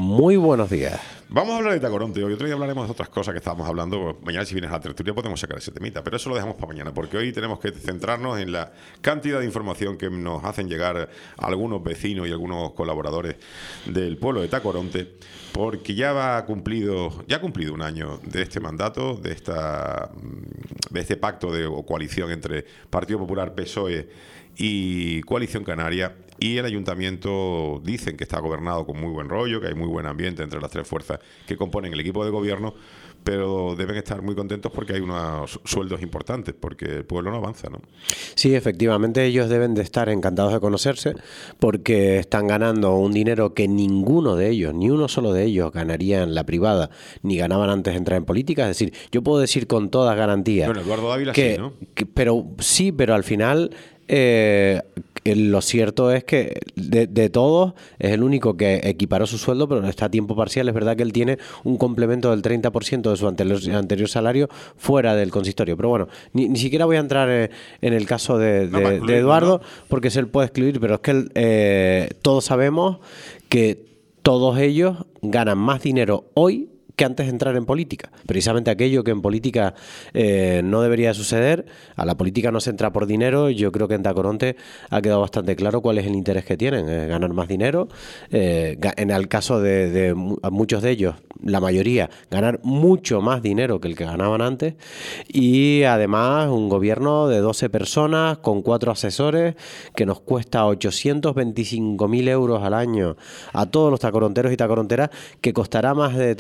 Muy buenos días. Vamos a hablar de Tacoronte hoy. Otro día hablaremos de otras cosas que estábamos hablando. Mañana, si vienes a la tertulia, podemos sacar ese temita, pero eso lo dejamos para mañana, porque hoy tenemos que centrarnos en la cantidad de información que nos hacen llegar algunos vecinos y algunos colaboradores del pueblo de Tacoronte, porque ya ha cumplido un año de este mandato, de este pacto o coalición entre Partido Popular, PSOE y Coalición Canaria. Y el ayuntamiento dicen que está gobernado con muy buen rollo, que hay muy buen ambiente entre las tres fuerzas que componen el equipo de gobierno, pero deben estar muy contentos porque hay unos sueldos importantes, porque el pueblo no avanza, ¿no? Sí, efectivamente, ellos deben de estar encantados de conocerse porque están ganando un dinero que ninguno de ellos, ni uno solo de ellos, ganaría en la privada, ni ganaban antes de entrar en política. Es decir, yo puedo decir con todas garantías... Bueno, Eduardo Dávila que, sí, ¿no? Pero al final... lo cierto es que de todos es el único que equiparó su sueldo, pero está a tiempo parcial. Es verdad que él tiene un complemento del 30% de su anterior salario fuera del consistorio. Pero bueno, ni siquiera voy a entrar en el caso de Eduardo, porque él puede excluir, pero es que todos sabemos que todos ellos ganan más dinero hoy que antes de entrar en política. Precisamente aquello que en política no debería suceder. A la política no se entra por dinero. Yo creo que en Tacoronte ha quedado bastante claro cuál es el interés que tienen, ganar más dinero. En el caso de muchos de ellos, la mayoría, ganar mucho más dinero que el que ganaban antes. Y además un gobierno de 12 personas con 4 asesores que nos cuesta 825.000 euros al año a todos los tacoronteros y tacoronteras, que costará más de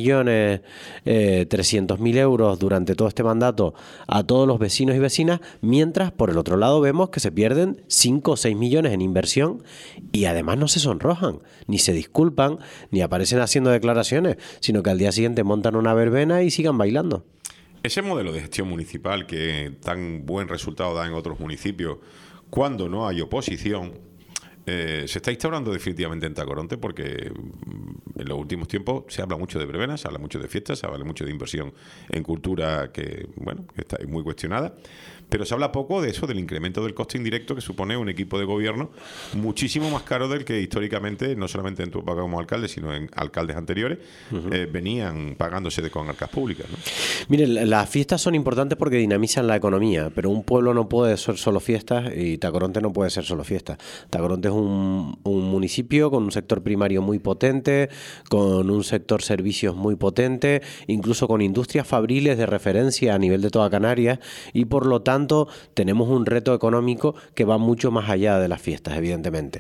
3.300.000 euros durante todo este mandato a todos los vecinos y vecinas, mientras por el otro lado vemos que se pierden 5 o 6 millones en inversión y además no se sonrojan, ni se disculpan, ni aparecen haciendo declaraciones, sino que al día siguiente montan una verbena y sigan bailando. Ese modelo de gestión municipal que tan buen resultado da en otros municipios cuando no hay oposición, se está instaurando definitivamente en Tacoronte, porque en los últimos tiempos se habla mucho de verbenas, se habla mucho de fiestas, se habla mucho de inversión en cultura que está muy cuestionada, pero se habla poco de eso, del incremento del coste indirecto que supone un equipo de gobierno muchísimo más caro del que históricamente, no solamente en tu época como alcalde, sino en alcaldes anteriores, venían pagándose con arcas públicas, ¿no? Mire, las fiestas son importantes porque dinamizan la economía, pero un pueblo no puede ser solo fiestas y Tacoronte no puede ser solo fiestas. Tacoronte es un municipio con un sector primario muy potente, con un sector servicios muy potente, incluso con industrias fabriles de referencia a nivel de toda Canarias, y por lo tanto tenemos un reto económico que va mucho más allá de las fiestas, evidentemente.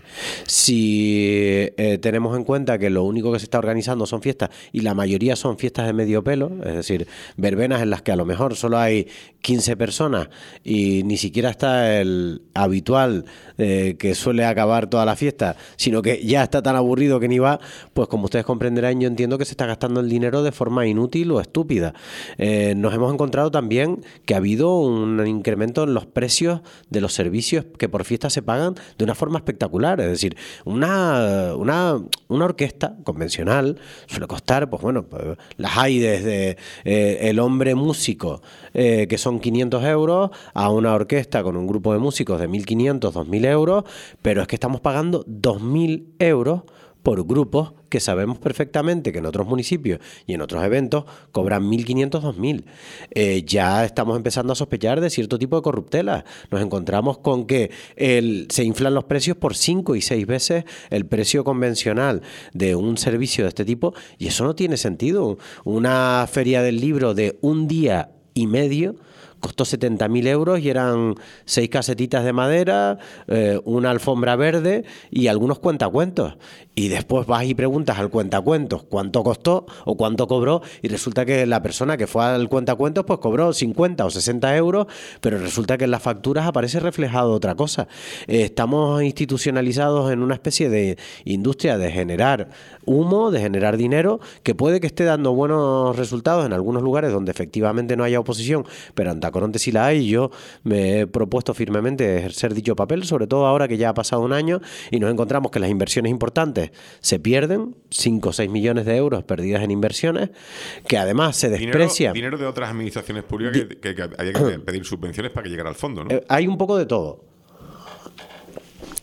Si tenemos en cuenta que lo único que se está organizando son fiestas, y la mayoría son fiestas de medio pelo, es decir, verbenas en las que a lo mejor solo hay 15 personas y ni siquiera está el habitual que suele acabar toda la fiesta, sino que ya está tan aburrido que ni va, pues como ustedes comprenderán, yo entiendo que se está gastando el dinero de forma inútil o estúpida. Nos hemos encontrado también que ha habido un incremento en los precios de los servicios que por fiesta se pagan de una forma espectacular. Es decir, una orquesta convencional suele costar, pues bueno, las hay desde el hombre músico, que son 500 euros, a una orquesta con un grupo de músicos de 1.500, 2.000 euros, pero es que estamos pagando 2.000 euros por grupos que sabemos perfectamente que en otros municipios y en otros eventos cobran 1.500, 2.000. Ya estamos empezando a sospechar de cierto tipo de corruptela. Nos encontramos con que se inflan los precios por 5 y 6 veces el precio convencional de un servicio de este tipo, y eso no tiene sentido. Una feria del libro de un día y medio costó 70.000 euros y eran 6 casetitas de madera, una alfombra verde y algunos cuentacuentos. Y después vas y preguntas al cuentacuentos cuánto costó o cuánto cobró, y resulta que la persona que fue al cuentacuentos pues cobró 50 o 60 euros, pero resulta que en las facturas aparece reflejado otra cosa. Estamos institucionalizados en una especie de industria de generar humo, de generar dinero, que puede que esté dando buenos resultados en algunos lugares donde efectivamente no haya oposición, pero en Tacoronte sí la hay, y yo me he propuesto firmemente ejercer dicho papel, sobre todo ahora que ya ha pasado un año y nos encontramos que las inversiones importantes se pierden, 5 o 6 millones de euros perdidas en inversiones, que además se desprecia. Dinero de otras administraciones públicas que había que pedir subvenciones para que llegara al fondo, ¿no? Hay un poco de todo.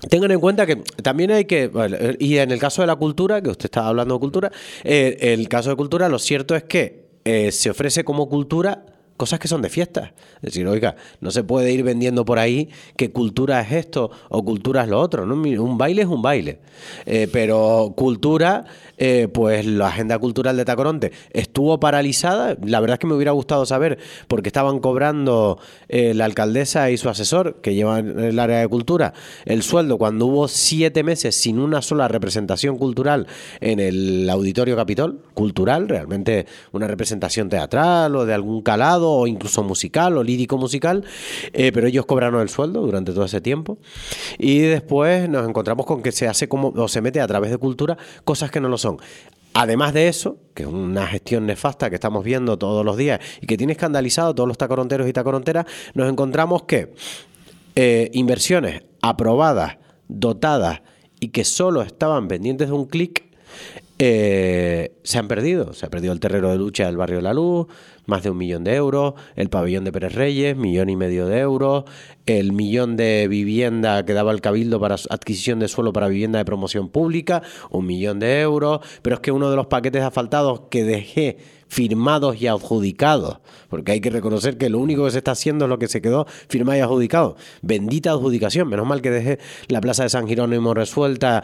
Tengan en cuenta que también hay que, bueno, y en el caso de la cultura, que usted estaba hablando de cultura, el caso de cultura, lo cierto es que se ofrece como cultura cosas que son de fiestas. Es decir, oiga, no se puede ir vendiendo por ahí que cultura es esto o cultura es lo otro, ¿no? Un baile es un baile. Pero cultura, pues la agenda cultural de Tacoronte estuvo paralizada. La verdad es que me hubiera gustado saber porque estaban cobrando la alcaldesa y su asesor, que llevan el área de cultura, el sueldo cuando hubo 7 meses sin una sola representación cultural en el Auditorio Capitol. Cultural, realmente una representación teatral o de algún calado, o incluso musical o lírico musical, pero ellos cobraron el sueldo durante todo ese tiempo. Y después nos encontramos con que se hace como, o se mete a través de cultura, cosas que no lo son. Además de eso, que es una gestión nefasta que estamos viendo todos los días y que tiene escandalizado a todos los tacoronteros y tacoronteras, nos encontramos que inversiones aprobadas, dotadas y que solo estaban pendientes de un clic, se han perdido. Se ha perdido el terreno de lucha del Barrio de la Luz, más de 1 millón de euros, el pabellón de Pérez Reyes, 1,5 millones de euros, el 1 millón de vivienda que daba el Cabildo para adquisición de suelo para vivienda de promoción pública, 1 millón de euros, pero es que uno de los paquetes asfaltados que dejé firmados y adjudicados, porque hay que reconocer que lo único que se está haciendo es lo que se quedó firmado y adjudicado. Bendita adjudicación, menos mal que dejé la plaza de San Jerónimo resuelta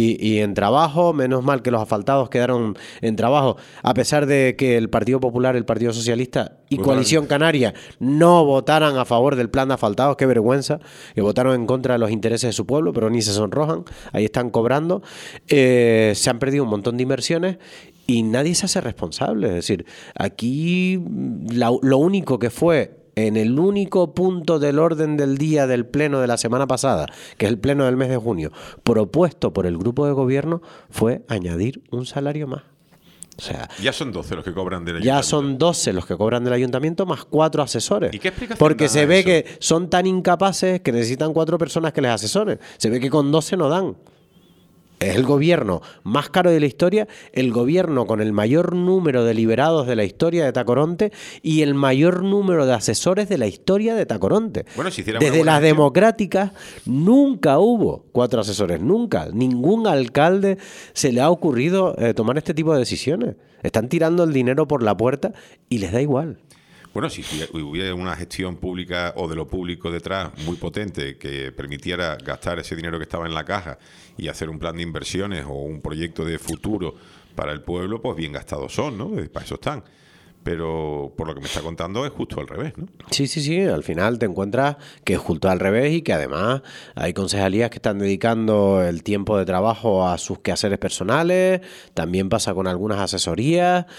y en trabajo, menos mal que los asfaltados quedaron en trabajo, a pesar de que el Partido Popular, el Partido Socialista y Coalición Canaria no votaran a favor del plan de asfaltados. Qué vergüenza, que votaron en contra de los intereses de su pueblo, pero ni se sonrojan, ahí están cobrando. Se han perdido un montón de inversiones y nadie se hace responsable. Es decir, aquí lo único que fue en el único punto del orden del día del pleno de la semana pasada, que es el pleno del mes de junio, propuesto por el grupo de gobierno, fue añadir un salario más. O sea, ya son 12 los que cobran del ayuntamiento. Ya son 12 los que cobran del ayuntamiento más 4 asesores. ¿Y qué explicación Porque se ve eso? que son tan incapaces que necesitan 4 personas que les asesoren. Se ve que con 12 no dan. Es el gobierno más caro de la historia, el gobierno con el mayor número de liberados de la historia de Tacoronte y el mayor número de asesores de la historia de Tacoronte. Bueno, si hiciera desde las democráticas nunca hubo 4 asesores, nunca. Ningún alcalde se le ha ocurrido tomar este tipo de decisiones. Están tirando el dinero por la puerta y les da igual. Bueno, si hubiera una gestión pública o de lo público detrás muy potente que permitiera gastar ese dinero que estaba en la caja y hacer un plan de inversiones o un proyecto de futuro para el pueblo, pues bien gastados son, ¿no? Para eso están. Pero por lo que me está contando es justo al revés, ¿no? Sí. Al final te encuentras que es justo al revés y que además hay concejalías que están dedicando el tiempo de trabajo a sus quehaceres personales. También pasa con algunas asesorías.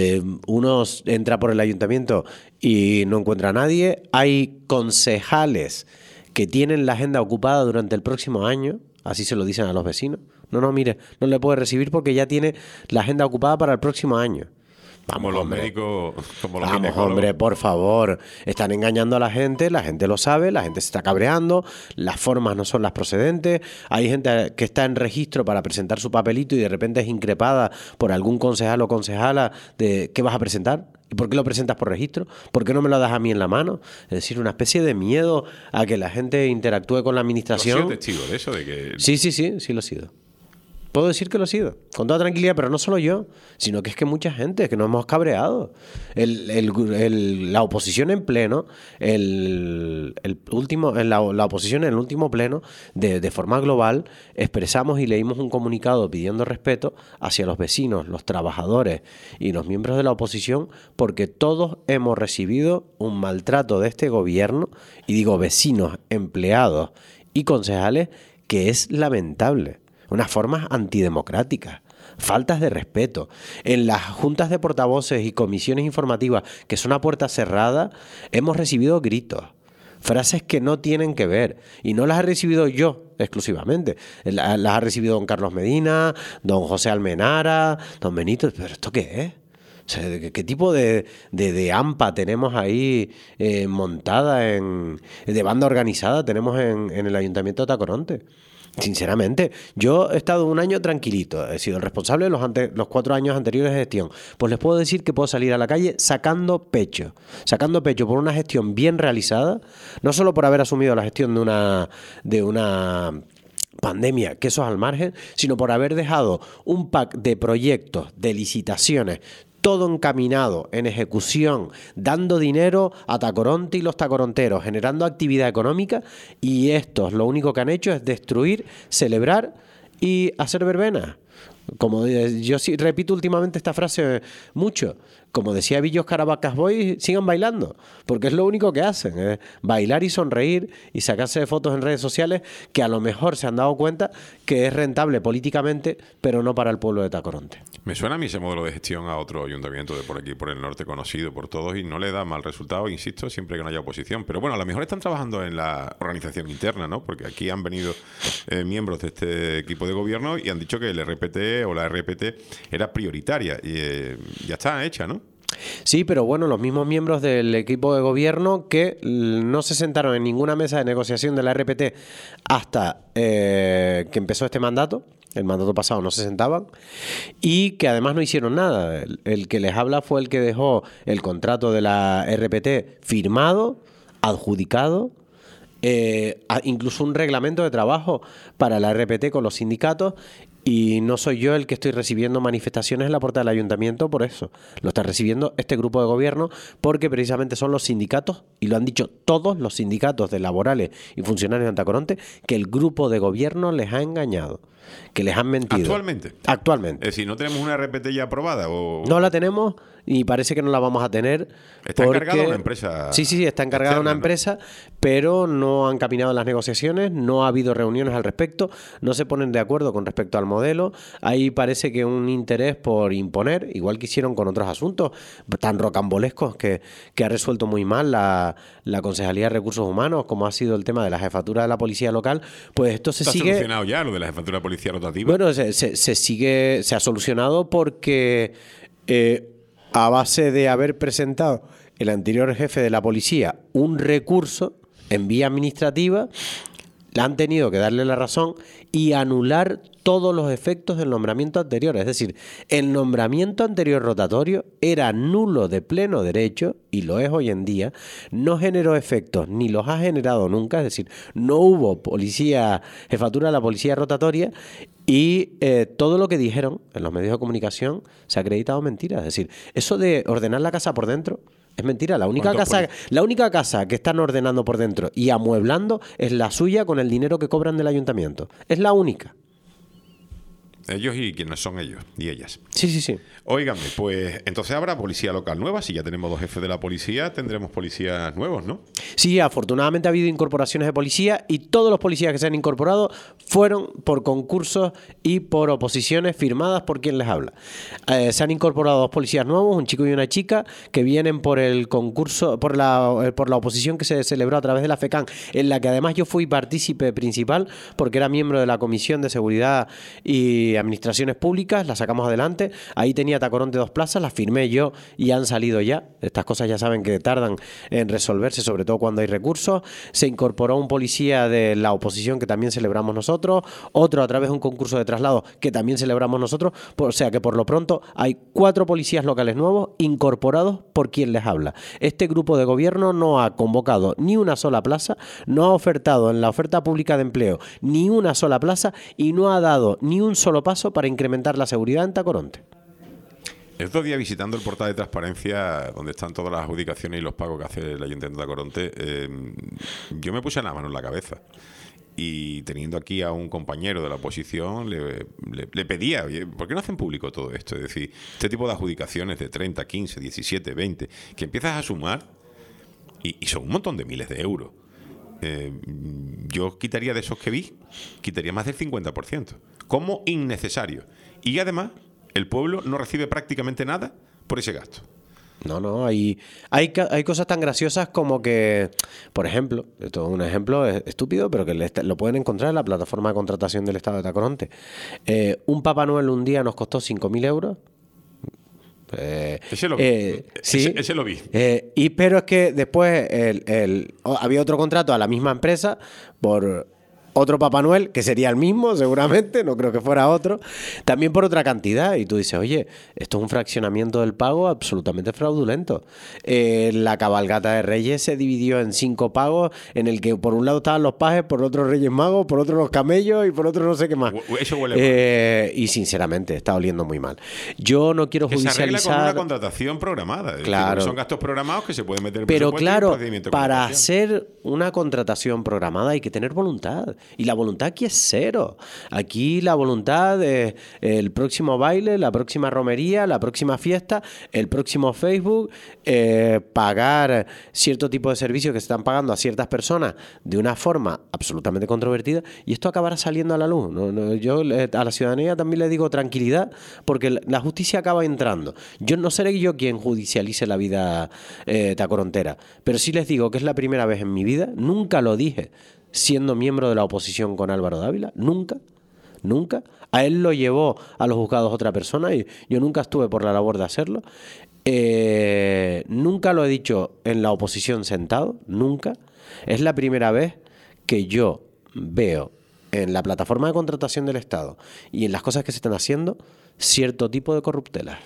Uno entra por el ayuntamiento y no encuentra a nadie. Hay concejales que tienen la agenda ocupada durante el próximo año. Así se lo dicen a los vecinos. No, mire, no le puede recibir porque ya tiene la agenda ocupada para el próximo año. Vamos, los médicos, como los Vamos, hombre, por favor. Están engañando a la gente lo sabe, la gente se está cabreando, las formas no son las procedentes. Hay gente que está en registro para presentar su papelito y de repente es increpada por algún concejal o concejala de ¿qué vas a presentar? ¿Y por qué lo presentas por registro? ¿Por qué no me lo das a mí en la mano? Es decir, una especie de miedo a que la gente interactúe con la administración. ¿Has sido testigo de eso? De que... Sí lo he sido. Puedo decir que lo he sido, con toda tranquilidad, pero no solo yo, sino que es que mucha gente, que nos hemos cabreado. La oposición en pleno, la oposición en el último pleno, de forma global, expresamos y leímos un comunicado pidiendo respeto hacia los vecinos, los trabajadores y los miembros de la oposición, porque todos hemos recibido un maltrato de este gobierno, y digo vecinos, empleados y concejales, que es lamentable. Unas formas antidemocráticas, faltas de respeto. En las juntas de portavoces y comisiones informativas, que son a puerta cerrada, hemos recibido gritos, frases que no tienen que ver. Y no las he recibido yo exclusivamente. Las ha recibido don Carlos Medina, don José Almenara, don Benito. ¿Pero esto qué es? O sea, ¿qué tipo de AMPA tenemos ahí montada, de banda organizada tenemos en el Ayuntamiento de Tacoronte? Sinceramente, yo he estado un año tranquilito, he sido el responsable de los 4 años anteriores de gestión. Pues les puedo decir que puedo salir a la calle sacando pecho por una gestión bien realizada, no solo por haber asumido la gestión de una pandemia, que eso es al margen, sino por haber dejado un pack de proyectos, de licitaciones, todo encaminado, en ejecución, dando dinero a Tacoronte y los tacoronteros, generando actividad económica, y estos lo único que han hecho es destruir, celebrar y hacer verbenas. Como yo sí repito últimamente esta frase mucho, como decía Villos Carabacas Boy, sigan bailando, porque es lo único que hacen, es bailar y sonreír y sacarse fotos en redes sociales que a lo mejor se han dado cuenta que es rentable políticamente, pero no para el pueblo de Tacoronte. Me suena a mí ese modelo de gestión a otro ayuntamiento de por aquí, por el norte, conocido por todos, y no le da mal resultado, insisto, siempre que no haya oposición. Pero bueno, a lo mejor están trabajando en la organización interna, ¿no? Porque aquí han venido miembros de este equipo de gobierno y han dicho que el RPT o la RPT era prioritaria y ya está hecha, ¿no? Sí, pero bueno, los mismos miembros del equipo de gobierno que no se sentaron en ninguna mesa de negociación de la RPT hasta que empezó este mandato. El mandato pasado no se sentaban y que además no hicieron nada. El que les habla fue el que dejó el contrato de la RPT firmado, adjudicado, incluso un reglamento de trabajo para la RPT con los sindicatos, y no soy yo el que estoy recibiendo manifestaciones en la puerta del ayuntamiento por eso. Lo está recibiendo este grupo de gobierno porque precisamente son los sindicatos, y lo han dicho todos los sindicatos de laborales y funcionarios de Tacoronte, que el grupo de gobierno les ha engañado, que les han mentido. ¿Actualmente? Actualmente. Es decir, ¿no tenemos una RPT ya aprobada? O... No la tenemos y parece que no la vamos a tener. Está encargada una empresa. Sí, está encargada externa, una empresa, pero no han caminado las negociaciones, no ha habido reuniones al respecto, no se ponen de acuerdo con respecto al modelo. Ahí parece que un interés por imponer, igual que hicieron con otros asuntos tan rocambolescos que ha resuelto muy mal la Concejalía de Recursos Humanos, como ha sido el tema de la jefatura de la policía local. Pues esto se sigue. ¿Está solucionado ya lo de la jefatura de policía rotativa? Bueno, se ha solucionado porque a base de haber presentado el anterior jefe de la policía un recurso en vía administrativa, le han tenido que darle la razón y anular todos los efectos del nombramiento anterior. Es decir, el nombramiento anterior rotatorio era nulo de pleno derecho, y lo es hoy en día, no generó efectos, ni los ha generado nunca, es decir, no hubo jefatura de la policía rotatoria, y todo lo que dijeron en los medios de comunicación se ha acreditado mentira. Es decir, eso de ordenar la casa por dentro es mentira. La única casa que están ordenando por dentro y amueblando es la suya con el dinero que cobran del ayuntamiento. Es la única. Ellos y quienes son ellos y ellas. Sí. Óigame, pues entonces habrá policía local nueva. Si ya tenemos 2 jefes de la policía, tendremos policías nuevos, ¿no? Sí, afortunadamente ha habido incorporaciones de policía, y todos los policías que se han incorporado fueron por concursos y por oposiciones firmadas por quien les habla. Se han incorporado 2 policías nuevos, un chico y una chica, que vienen por el concurso, por la oposición que se celebró a través de la FECAN, en la que además yo fui partícipe principal porque era miembro de la Comisión de Seguridad y Administraciones Públicas. La sacamos adelante. Ahí tenía Tacoronte 2 plazas, las firmé yo y han salido ya. Estas cosas ya saben que tardan en resolverse, sobre todo cuando hay recursos. Se incorporó un policía de la oposición que también celebramos nosotros, otro a través de un concurso de traslado que también celebramos nosotros. O sea que por lo pronto hay 4 policías locales nuevos incorporados por quien les habla. Este grupo de gobierno no ha convocado ni una sola plaza, no ha ofertado en la oferta pública de empleo ni una sola plaza, y no ha dado ni un solo paso para incrementar la seguridad en Tacoronte. El otro día, visitando el portal de transparencia donde están todas las adjudicaciones y los pagos que hace el Ayuntamiento de Tacoronte, yo me puse la mano en la cabeza. Y teniendo aquí a un compañero de la oposición, le pedía, oye, ¿por qué no hacen público todo esto? Es decir, este tipo de adjudicaciones de 30, 15, 17, 20, que empiezas a sumar y son un montón de miles de euros. Yo quitaría de esos que vi, quitaría más del 50%, como innecesario. Y además, el pueblo no recibe prácticamente nada por ese gasto. No, hay cosas tan graciosas como que, por ejemplo, esto es un ejemplo estúpido, pero que lo pueden encontrar en la plataforma de contratación del Estado de Tacoronte. Un Papá Noel un día nos costó 5.000 euros. Ese lo vi. Sí, ese lo vi. Pero es que después había otro contrato a la misma empresa por otro Papá Noel, que sería el mismo seguramente, no creo que fuera otro, también por otra cantidad. Y tú dices, oye, esto es un fraccionamiento del pago absolutamente fraudulento. La cabalgata de Reyes se dividió en 5 pagos, en el que por un lado estaban los pajes, por otro Reyes Magos, por otro los camellos y por otro no sé qué más. Eso huele mal. Y sinceramente está oliendo muy mal. Yo no quiero judicializar. Se arregla con una contratación programada. Claro. Decir, son gastos programados que se pueden meter en Pero claro, procedimiento de para hacer una contratación programada hay que tener voluntad. Y la voluntad aquí es cero. Aquí la voluntad es el próximo baile, la próxima romería, la próxima fiesta, el próximo Facebook, pagar cierto tipo de servicios que se están pagando a ciertas personas de una forma absolutamente controvertida, y esto acabará saliendo a la luz. Yo a la ciudadanía también le digo tranquilidad, porque la justicia acaba entrando. Yo no seré yo quien judicialice la vida tacorontera, pero sí les digo que es la primera vez en mi vida, nunca lo dije siendo miembro de la oposición con Álvaro Dávila, nunca. A él lo llevó a los juzgados otra persona y yo nunca estuve por la labor de hacerlo. Nunca lo he dicho en la oposición sentado, nunca. Es la primera vez que yo veo en la plataforma de contratación del Estado y en las cosas que se están haciendo cierto tipo de corruptela.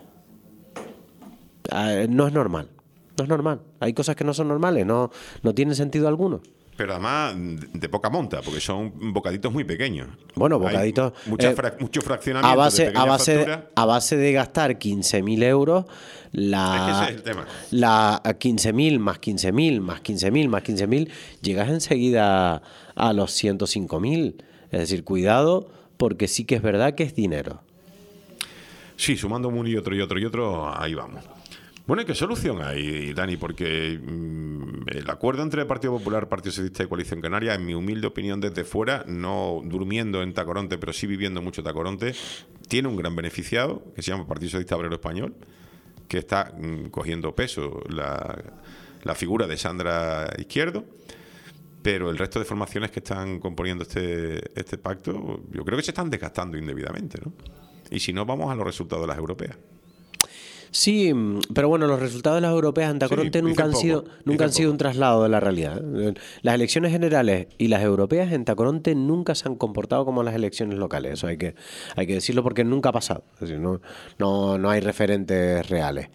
No es normal. No es normal. Hay cosas que no son normales, no tienen sentido alguno. Pero además de poca monta, porque son bocaditos muy pequeños. Bueno, bocaditos. Mucho fraccionamiento a base de gastar 15.000 euros, es que ese es el tema. 15.000 más 15.000 más 15.000 más 15.000, llegas enseguida a los 105.000. Es decir, cuidado, porque sí que es verdad que es dinero. Sí, sumando uno y otro, ahí vamos. Bueno, ¿y qué solución hay, Dani? Porque el acuerdo entre el Partido Popular, Partido Socialista y Coalición Canaria, en mi humilde opinión desde fuera, no durmiendo en Tacoronte, pero sí viviendo mucho Tacoronte, tiene un gran beneficiado, que se llama Partido Socialista Obrero Español, que está cogiendo peso la figura de Sandra Izquierdo, pero el resto de formaciones que están componiendo este pacto, yo creo que se están desgastando indebidamente, ¿no? Y si no, vamos a los resultados de las europeas. Sí, pero bueno, los resultados de las europeas en Tacoronte nunca han sido un traslado de la realidad. Las elecciones generales y las europeas en Tacoronte nunca se han comportado como las elecciones locales. Eso hay que decirlo, porque nunca ha pasado. Es decir, no hay referentes reales.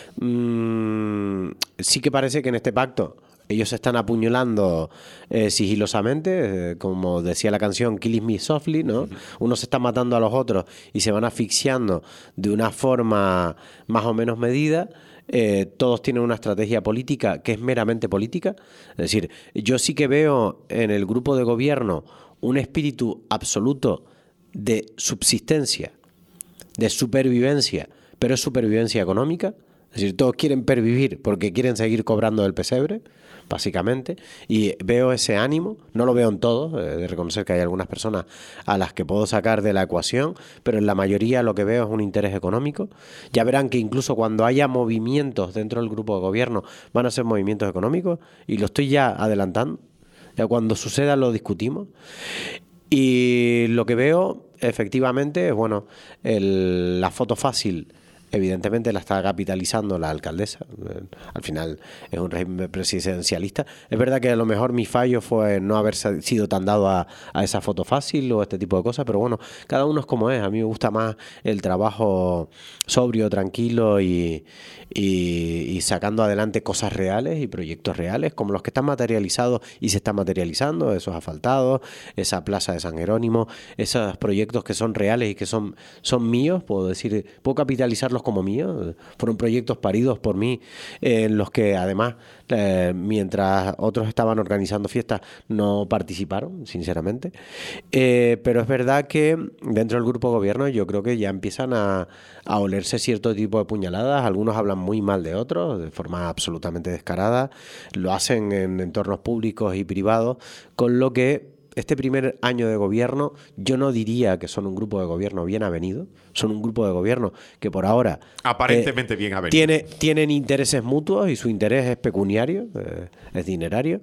Sí que parece que en este pacto ellos se están apuñalando sigilosamente, como decía la canción Kill Me Softly, ¿no? Unos se están matando a los otros y se van asfixiando de una forma más o menos medida. Todos tienen una estrategia política que es meramente política. Es decir, yo sí que veo en el grupo de gobierno un espíritu absoluto de subsistencia, de supervivencia, pero es supervivencia económica. Es decir, todos quieren pervivir porque quieren seguir cobrando del pesebre, básicamente, y veo ese ánimo, no lo veo en todos, de reconocer que hay algunas personas a las que puedo sacar de la ecuación, pero en la mayoría lo que veo es un interés económico. Ya verán que incluso cuando haya movimientos dentro del grupo de gobierno van a ser movimientos económicos, y lo estoy ya adelantando, ya cuando suceda lo discutimos. Y lo que veo efectivamente es, bueno, la foto fácil. Evidentemente la está capitalizando la alcaldesa. Al final es un régimen presidencialista. Es verdad que a lo mejor mi fallo fue no haber sido tan dado a esa foto fácil o este tipo de cosas, pero bueno, cada uno es como es. A mí me gusta más el trabajo sobrio, tranquilo y sacando adelante cosas reales y proyectos reales, como los que están materializados y se están materializando, esos asfaltados, esa plaza de San Jerónimo, esos proyectos que son reales y que son míos, puedo capitalizarlos como míos. Fueron proyectos paridos por mí, en los que además, mientras otros estaban organizando fiestas, no participaron, sinceramente. Pero es verdad que dentro del grupo de gobierno yo creo que ya empiezan a olerse cierto tipo de puñaladas. Algunos hablan muy mal de otros, de forma absolutamente descarada. Lo hacen en entornos públicos y privados, con lo que este primer año de gobierno yo no diría que son un grupo de gobierno bien avenido. Son un grupo de gobierno que por ahora aparentemente bien avenido. Tienen intereses mutuos y su interés es pecuniario, es dinerario,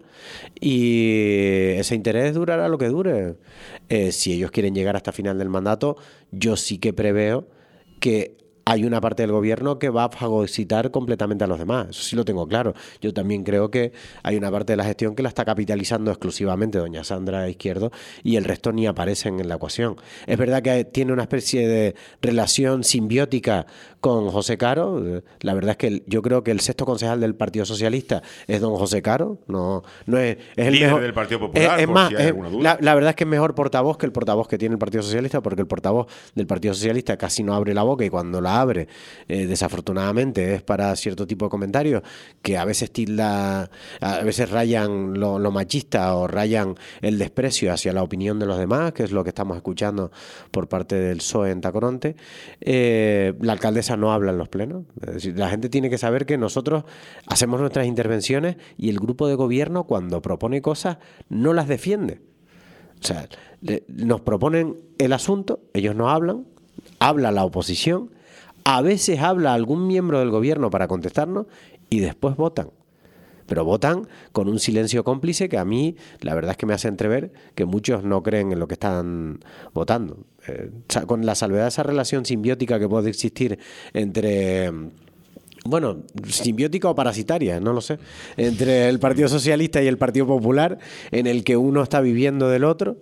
y ese interés durará lo que dure. Si ellos quieren llegar hasta final del mandato, yo sí que preveo que hay una parte del gobierno que va a fagocitar completamente a los demás. Eso sí lo tengo claro. Yo también creo que hay una parte de la gestión que la está capitalizando exclusivamente doña Sandra Izquierdo y el resto ni aparecen en la ecuación. Es verdad que tiene una especie de relación simbiótica con José Caro. La verdad es que yo creo que el sexto concejal del Partido Socialista es don José Caro. No es el líder mejor del Partido Popular, es por más, si hay alguna duda. la verdad es que es mejor portavoz que el portavoz que tiene el Partido Socialista, porque el portavoz del Partido Socialista casi no abre la boca y cuando la abre, desafortunadamente, es para cierto tipo de comentarios que a veces a veces rayan lo machista o rayan el desprecio hacia la opinión de los demás, que es lo que estamos escuchando por parte del PSOE en Tacoronte. La alcaldesa no habla en los plenos. Es decir, la gente tiene que saber que nosotros hacemos nuestras intervenciones y el grupo de gobierno, cuando propone cosas, no las defiende. O sea, nos proponen el asunto, ellos no hablan, habla la oposición, a veces habla algún miembro del gobierno para contestarnos y después votan. Pero votan con un silencio cómplice que a mí la verdad es que me hace entrever que muchos no creen en lo que están votando. Con la salvedad de esa relación simbiótica que puede existir entre... Bueno, simbiótica o parasitaria, no lo sé, entre el Partido Socialista y el Partido Popular, en el que uno está viviendo del otro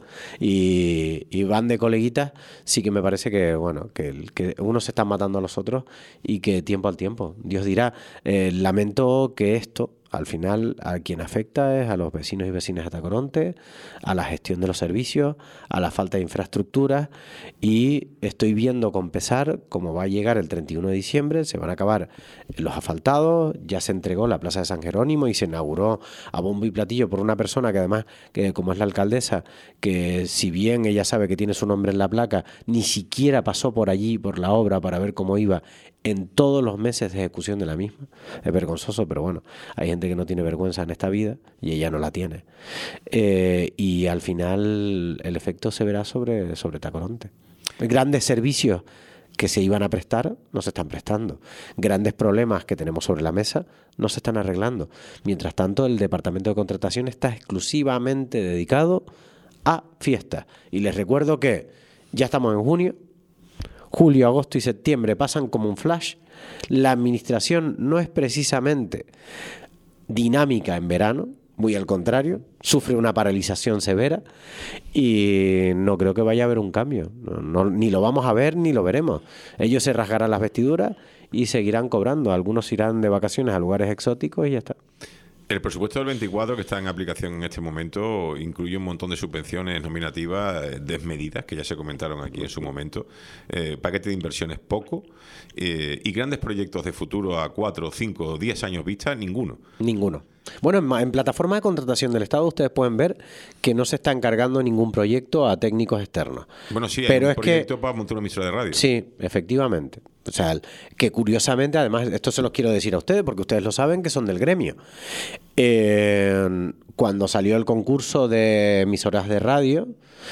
y van de coleguitas, sí que me parece que, bueno, que unos se están matando a los otros y que tiempo al tiempo. Dios dirá, lamento que esto, al final, a quien afecta es a los vecinos y vecinas de Tacoronte, a la gestión de los servicios, a la falta de infraestructuras, y estoy viendo con pesar cómo va a llegar el 31 de diciembre, se van a acabar los asfaltados, ya se entregó la Plaza de San Jerónimo y se inauguró a bombo y platillo por una persona que además, que como es la alcaldesa, que si bien ella sabe que tiene su nombre en la placa, ni siquiera pasó por allí, por la obra, para ver cómo iba en todos los meses de ejecución de la misma. Es vergonzoso, pero bueno, hay gente que no tiene vergüenza en esta vida y ella no la tiene. Y al final el efecto se verá sobre Tacoronte. Grandes servicios que se iban a prestar no se están prestando. Grandes problemas que tenemos sobre la mesa no se están arreglando. Mientras tanto, el Departamento de Contratación está exclusivamente dedicado a fiestas. Y les recuerdo que ya estamos en junio. Julio, agosto y septiembre pasan como un flash. La administración no es precisamente dinámica en verano, muy al contrario, sufre una paralización severa y no creo que vaya a haber un cambio. Ni lo vamos a ver ni lo veremos. Ellos se rasgarán las vestiduras y seguirán cobrando. Algunos irán de vacaciones a lugares exóticos y ya está. El presupuesto del 24 que está en aplicación en este momento incluye un montón de subvenciones nominativas desmedidas, que ya se comentaron aquí en su momento, paquete de inversiones poco, y grandes proyectos de futuro a 4, 5, 10 años vista, ninguno. Ninguno. Bueno, en plataforma de contratación del Estado ustedes pueden ver que no se está encargando ningún proyecto a técnicos externos. Bueno, sí, pero hay un proyecto para montar una emisora de radio. Sí, efectivamente. O sea, que curiosamente, además, esto se los quiero decir a ustedes porque ustedes lo saben que son del gremio. Cuando salió el concurso de emisoras de radio,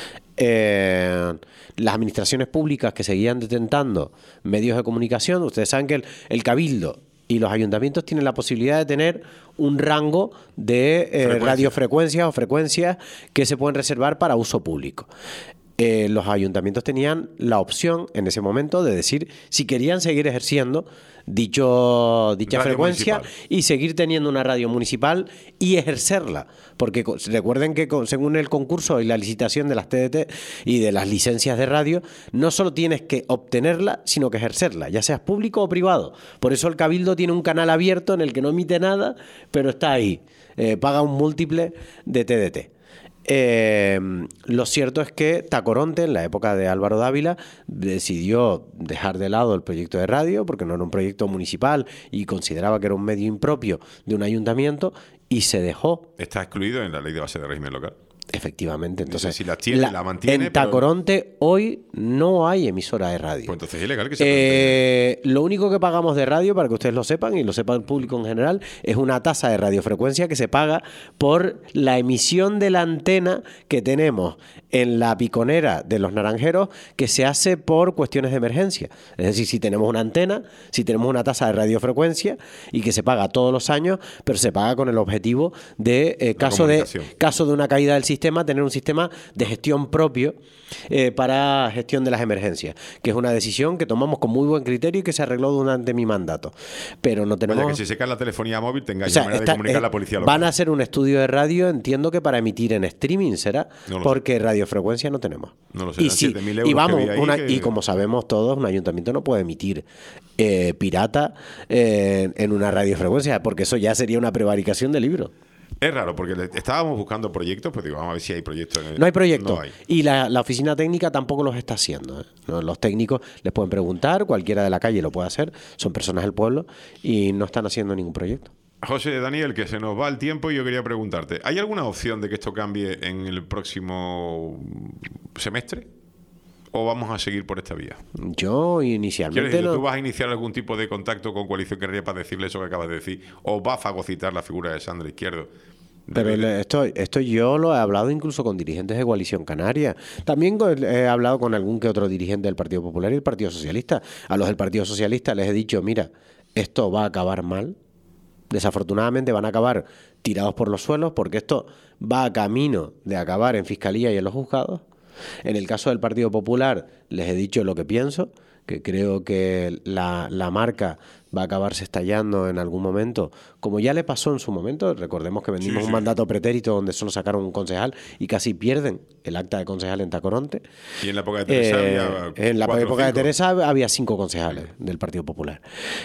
las administraciones públicas que seguían detentando medios de comunicación, ustedes saben que el Cabildo y los ayuntamientos tienen la posibilidad de tener un rango de radiofrecuencias o frecuencias que se pueden reservar para uso público. Los ayuntamientos tenían la opción en ese momento de decir si querían seguir ejerciendo dicha frecuencia municipal y seguir teniendo una radio municipal y ejercerla. Porque recuerden que según el concurso y la licitación de las TDT y de las licencias de radio, no solo tienes que obtenerla, sino que ejercerla, ya seas público o privado. Por eso el Cabildo tiene un canal abierto en el que no emite nada, pero está ahí. Paga un múltiple de TDT. Lo cierto es que Tacoronte, en la época de Álvaro Dávila, decidió dejar de lado el proyecto de radio porque no era un proyecto municipal y consideraba que era un medio impropio de un ayuntamiento y se dejó. Está excluido en la ley de base de régimen local. Efectivamente. Entonces, si la tiene, la mantiene. En Tacoronte hoy no hay emisora de radio. Pues entonces es ilegal que se lo único que pagamos de radio, para que ustedes lo sepan y lo sepa el público en general, es una tasa de radiofrecuencia que se paga por la emisión de la antena que tenemos en la piconera de los naranjeros que se hace por cuestiones de emergencia. Es decir, si tenemos una antena, si tenemos una tasa de radiofrecuencia y que se paga todos los años, pero se paga con el objetivo de, caso de una caída del sistema, tener un sistema de gestión propio para gestión de las emergencias, que es una decisión que tomamos con muy buen criterio y que se arregló durante mi mandato. Pero no tenemos... Vaya, que si se cae la telefonía móvil tengáis manera de comunicar a la policía local. Van a hacer un estudio de radio, entiendo que para emitir en streaming será, porque radiofrecuencia no tenemos. No lo sé, y, 7.000 euros y vamos, que... y como sabemos todos, un ayuntamiento no puede emitir pirata en una radiofrecuencia, porque eso ya sería una prevaricación de libro. Es raro, porque estábamos buscando proyectos, pues digo, vamos a ver si hay proyectos. No hay proyectos. No hay. Y la oficina técnica tampoco los está haciendo. ¿No? Los técnicos les pueden preguntar, cualquiera de la calle lo puede hacer, son personas del pueblo y no están haciendo ningún proyecto. José, Daniel, que se nos va el tiempo y yo quería preguntarte, ¿hay alguna opción de que esto cambie en el próximo semestre? ¿O vamos a seguir por esta vía? Yo inicialmente Decir, ¿tú vas a iniciar algún tipo de contacto con Coalición Canaria para decirle eso que acabas de decir? ¿O va a fagocitar la figura de Sandra Izquierdo? Pero esto yo lo he hablado incluso con dirigentes de Coalición Canaria. También he hablado con algún que otro dirigente del Partido Popular y del Partido Socialista. A los del Partido Socialista les he dicho, mira, esto va a acabar mal. Desafortunadamente van a acabar tirados por los suelos porque esto va a camino de acabar en Fiscalía y en los juzgados. En el caso del Partido Popular les he dicho lo que pienso, que creo que la marca va a acabarse estallando en algún momento, como ya le pasó en su momento. Recordemos que vendimos un mandato pretérito donde solo sacaron un concejal y casi pierden el acta de concejal en Tacoronte. Y en la época de Teresa había en la época de Teresa había 5 concejales del Partido Popular.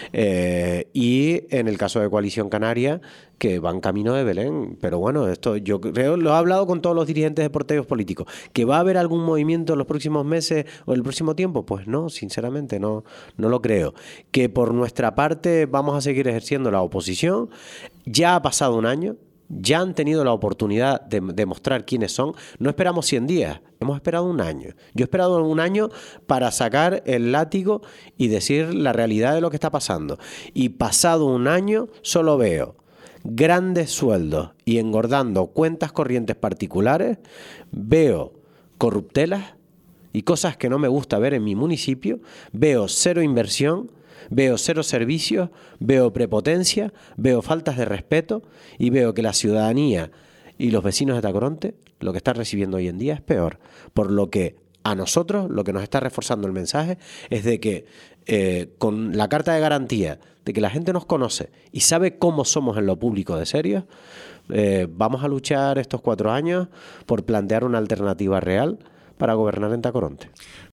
Y en el caso de Coalición Canaria, que van camino de Belén. Pero bueno, esto yo creo, lo he hablado con todos los dirigentes de partidos políticos. ¿Que va a haber algún movimiento en los próximos meses o en el próximo tiempo? Pues no, sinceramente no lo creo. Que por nuestra parte vamos a seguir ejerciendo la oposición. Ya ha pasado un año, ya han tenido la oportunidad de demostrar quiénes son. No esperamos 100 días, hemos esperado un año. Yo he esperado un año para sacar el látigo y decir la realidad de lo que está pasando. Y pasado un año solo veo grandes sueldos y engordando cuentas corrientes particulares, veo corruptelas y cosas que no me gusta ver en mi municipio, veo cero inversión, veo cero servicios, veo prepotencia, veo faltas de respeto y veo que la ciudadanía y los vecinos de Tacoronte lo que están recibiendo hoy en día es peor. Por lo que a nosotros lo que nos está reforzando el mensaje es de que con la carta de garantía de que la gente nos conoce y sabe cómo somos en lo público de serios, vamos a luchar estos 4 años por plantear una alternativa real para gobernar en Tacoronte.